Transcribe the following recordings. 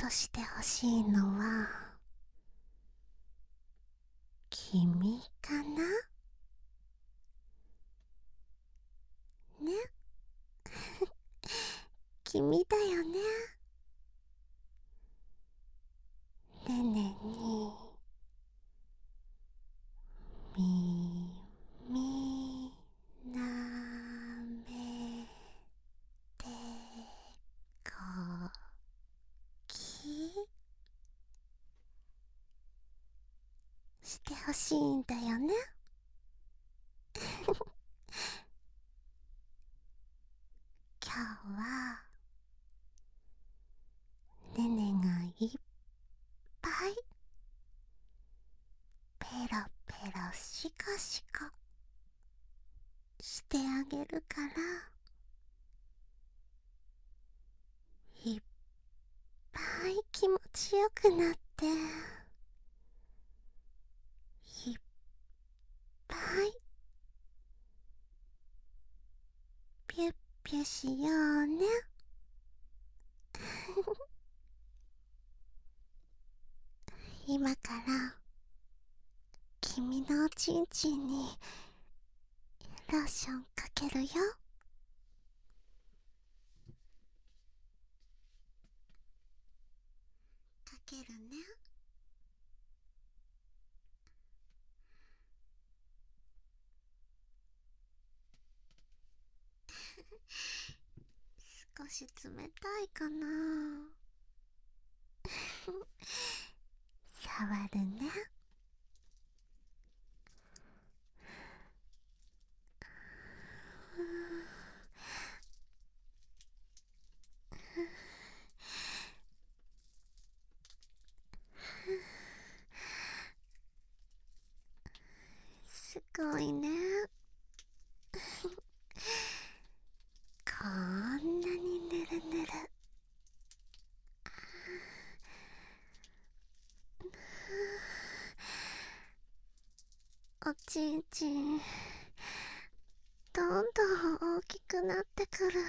としてほしいのは君かな？ね。君だよね。ねねに耳なめてこきしてほしいんだよね。今日はねねがいっぱいペロペロシコシコしてあげるから、いっぱい気持ちよくなって、いっぱいピュッピュしようね。今から君のおちんちんにローションかけるよ。かけるね。少し冷たいかな。触るね。すごいね。こんなにぬるぬる。おちんちんどんどん大きくなってくる。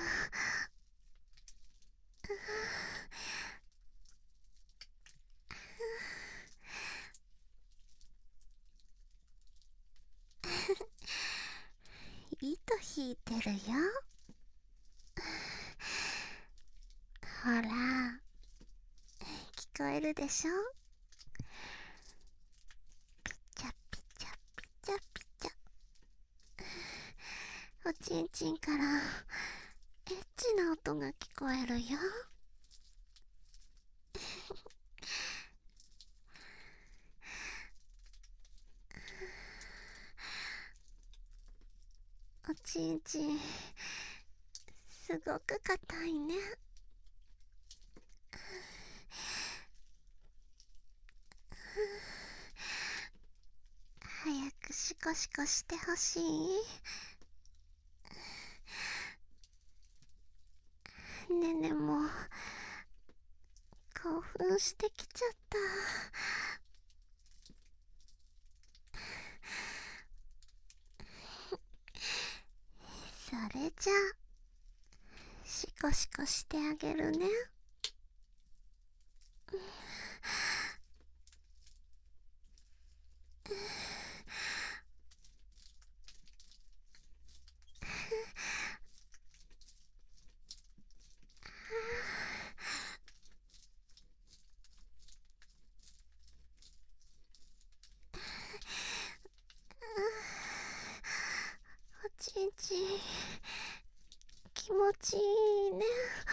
糸引いてるよ。ほら、聞こえるでしょ？ピチャピチャピチャピチャ。おちんちんからエッチな音が聞こえるよ。おちんちんすごく硬いね。早くシコシコしてほしい。ねねも興奮してきちゃった。それじゃあシコシコしてあげるね。おちんちん気持ちいいね。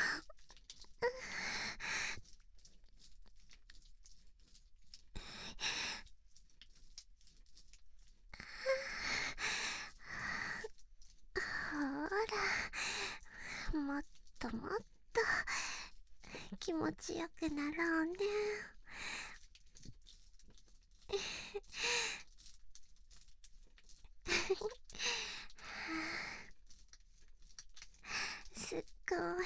ほら、もっともっと気持ちよくなろうね。すっごい。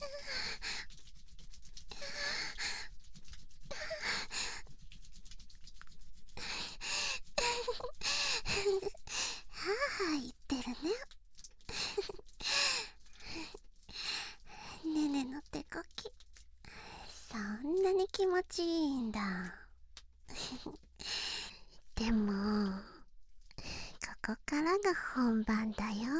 はあ言ってるね。ねねの手こき、そんなに気持ちいいんだ。でもここからが本番だよ。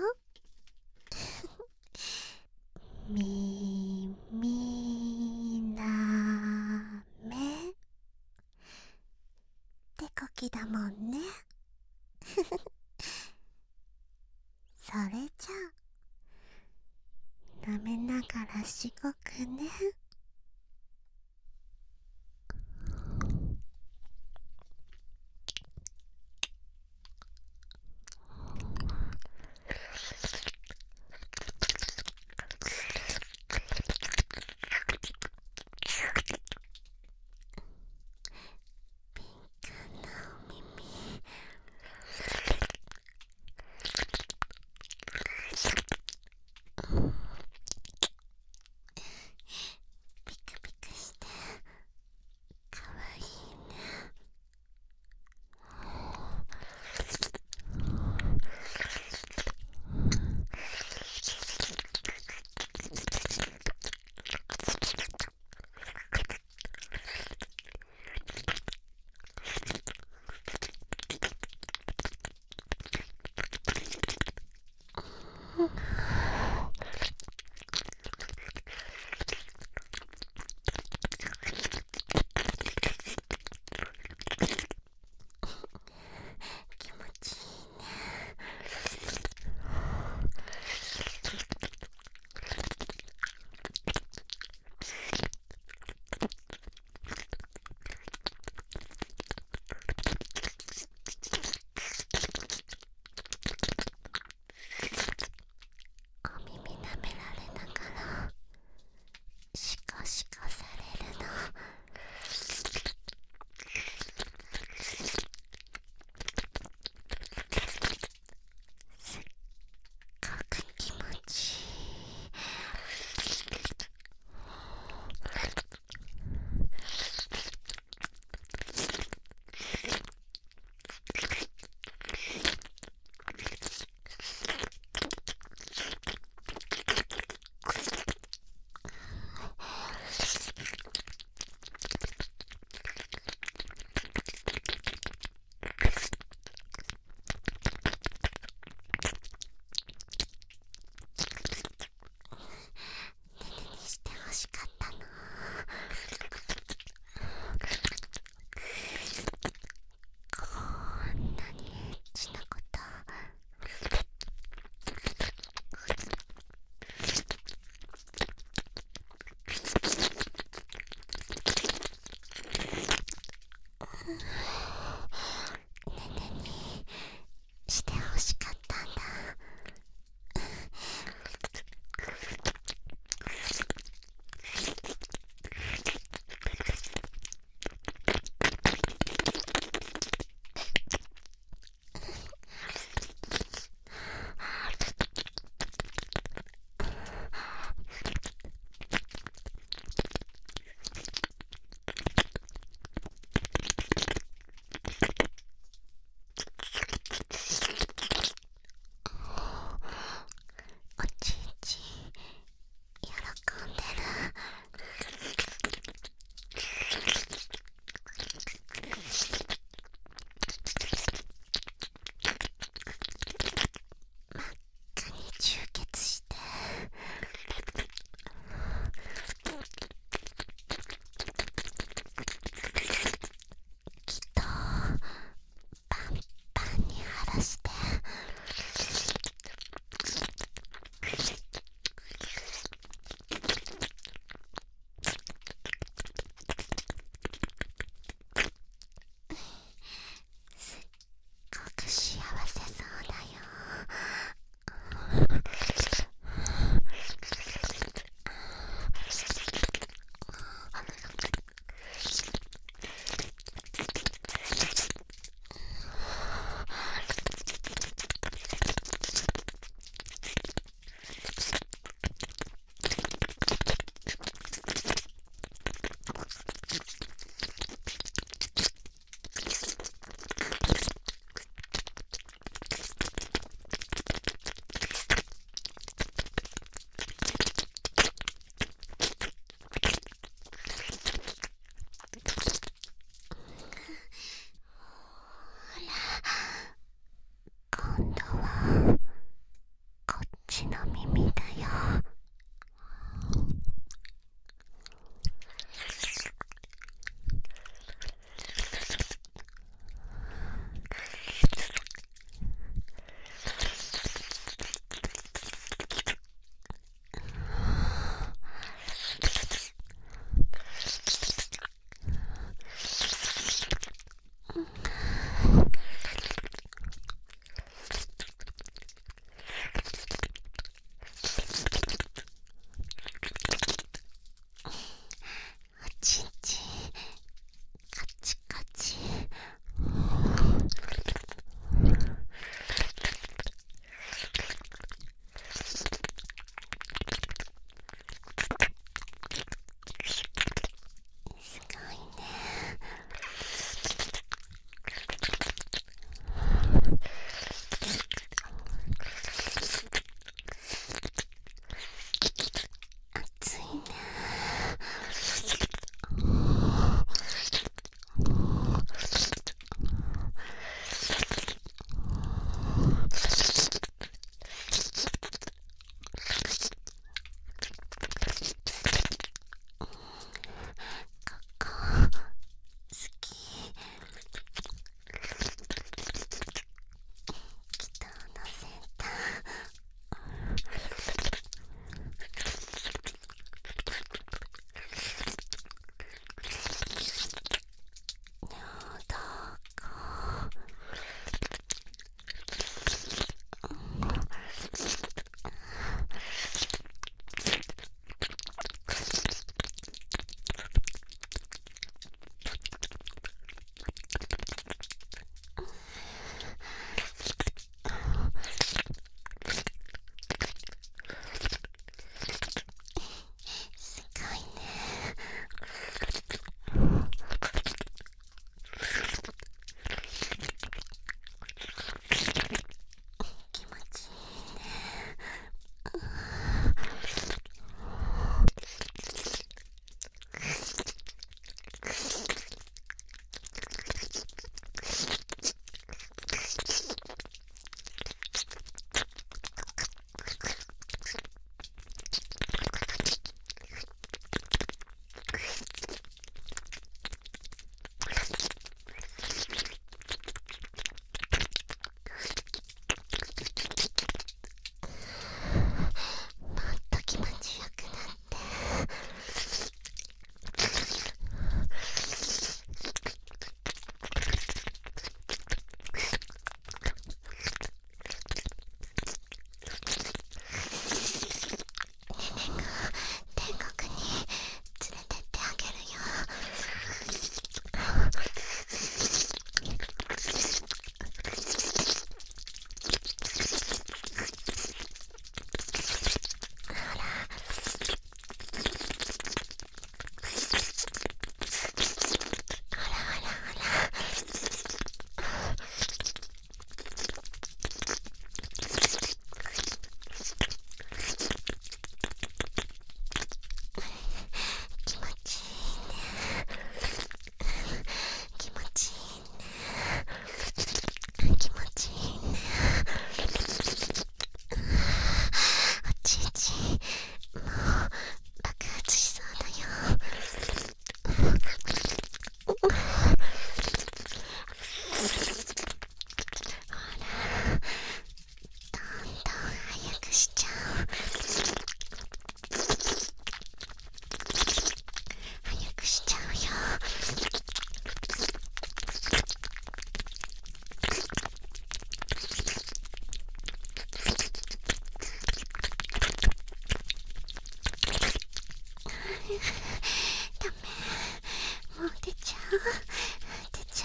みなめ手こきだもんね。それじゃあ舐めながらしごくね。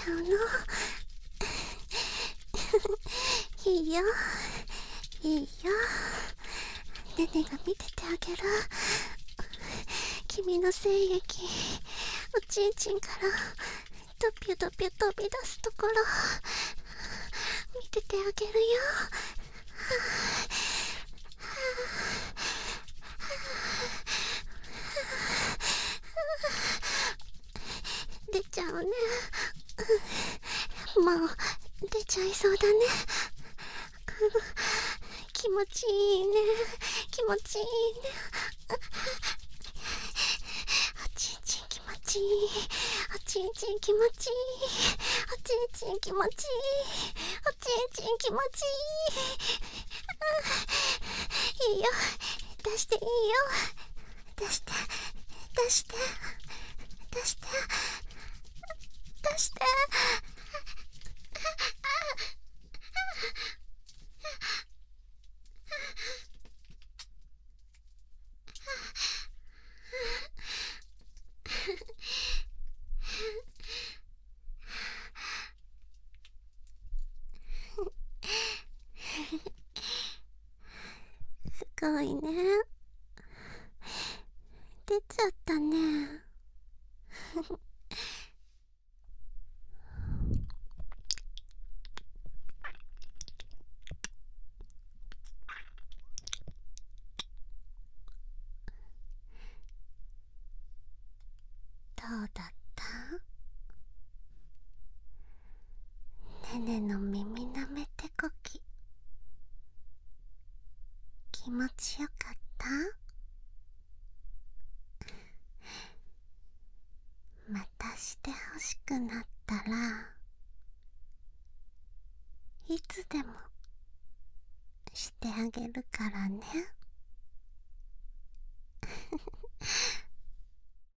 ゃうの。いいよいいよ、ねねが見ててあげる。君の精液おちんちんからドピュドピュ飛び出すところ見ててあげるよ。出ちゃうね。もう出ちゃいそうだね。気持ちいいね、気持ちいいね。おちんちん気持ちいい、おちんちん気持ちいい、おちんちん気持ちいい、おちんちん気持ちいい。いいよ、出していいよ、出して出して出して出して。すごいね、出ちゃったね。どうだった？ねねの耳なめてこき、気持ちよかった？またしてほしくなったらいつでもしてあげるからね。